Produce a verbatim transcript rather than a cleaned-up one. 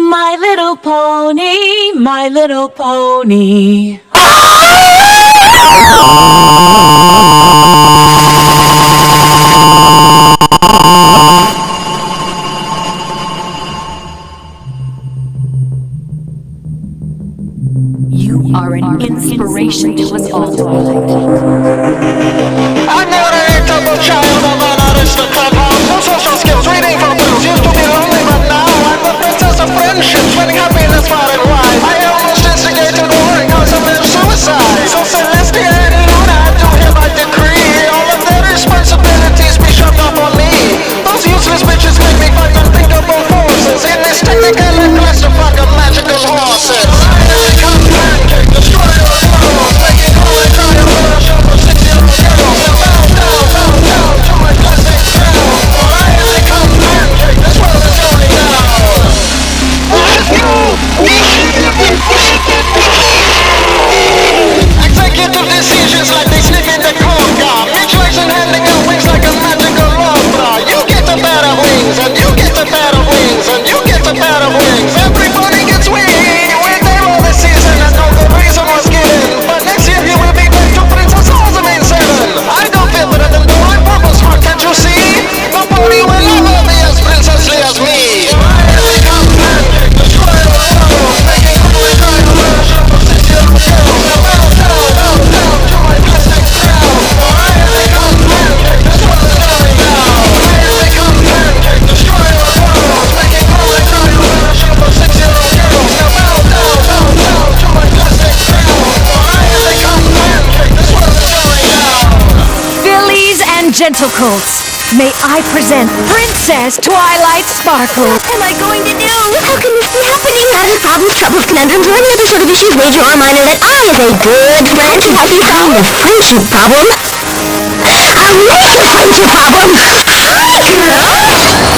My little pony, my little pony. You are an inspiration to us all, Twilight. I never a double child of an aristocrat. No social skills, reading from books. Used to be lonely, but now I'm the princess of friendship, spreading happiness far and wide. I almost instigated war because of their suicide. So Celestia and Luna do hereby decree all of their responsibilities be shoved off on me. Those useless bitches make me fight unthinkable forces in this technical clusterfuck of magical horses. I come pancake, destroy your world, making all I try to worship of six-year-old girls. Now bow down, bow down to my classic crown. For I am the come pancake, this world is going down. Executive decisions like they slip in the coca. Mutuals and handing out wings like a magical opera. You get a pair of wings, and you get a pair of wings, and you get a pair of wings. Everybody gets wings. When they roll the season, and no good reason was given. But next year you will be back to Princess Alzheimer's seven. I don't feel better than though I'm purple smart, can't you see? Nobody will ever be as princessly as me. I come pancake, destroy the world, making all I try to worship of six-year-old girls. Now bow down, bow down to my plastic crown. For I am the come pancake, this world is going down. I am the come pancake, destroy the world, making all I try to worship of six-year-old girls. Now bow down, bow down to my plastic crown. For I am the come pancake, this world is going down. Fillies and gentlecolts, may I present Princess Twilight Sparkle. What am I going to do? How can this be happening? Matters, problems, troubles, conundrums, or any other sort of issues major or minor that I, as a good friend, should help you solve this friendship problem? A mission friendship problem!